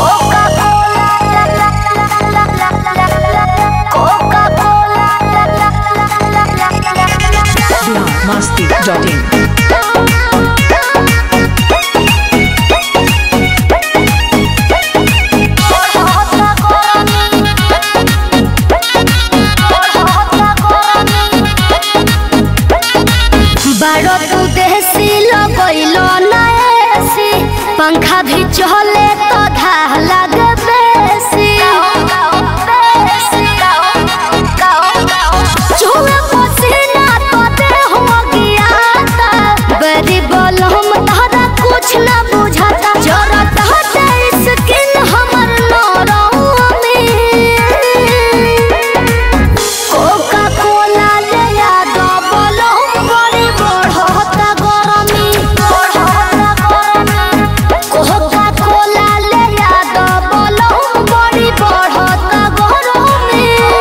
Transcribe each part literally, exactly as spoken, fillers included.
Masti dot in. बारो तू देसी लगैलो ना एसी पंखा भी चले तो धाह लगे बेसी चूहे पसीना तो दे हो गया बड़ी बोलो हम तारा कुछ ना बुझाता जरूरत है स्किन हमर नरम में कोका कोला ले आ दो बोलो बड़ी बढ़ता गरमी कोका कोला ले आ दो बोलो बड़ी बढ़ता गरमी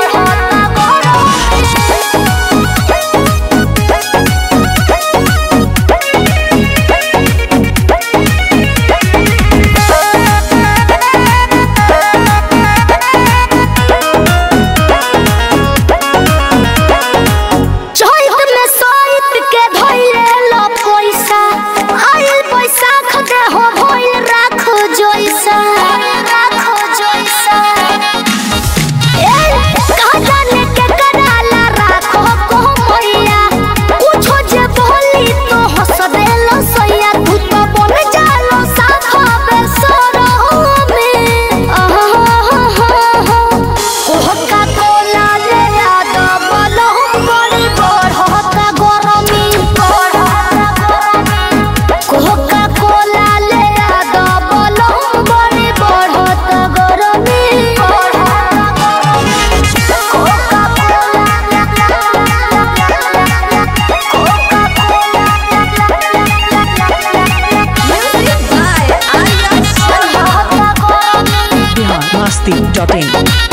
Masti dot in.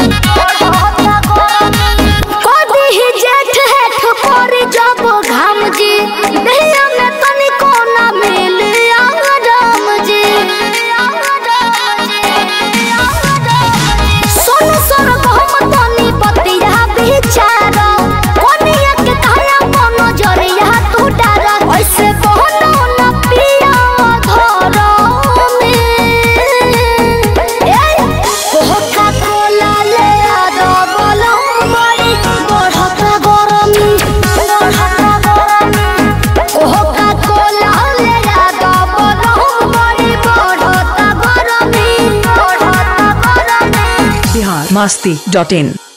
कदी ही जेठ है ठोकर जब घाम जी दहिया में तनी कोना मिले आंगड़म जी सोन सर गहम तनी पतिया बिचारा कोनिया के काया कोनो जरिया तू डारा ऐसे बहनो न पिया घर में कोका कोला ले आ दो बोलो बड़ी बढ़ता गरमी बढ़ता गरमी कोका कोला ले आ दो बोलो बड़ी बढ़ता गरमी बढ़ता गरमी Bihar Masti dot in.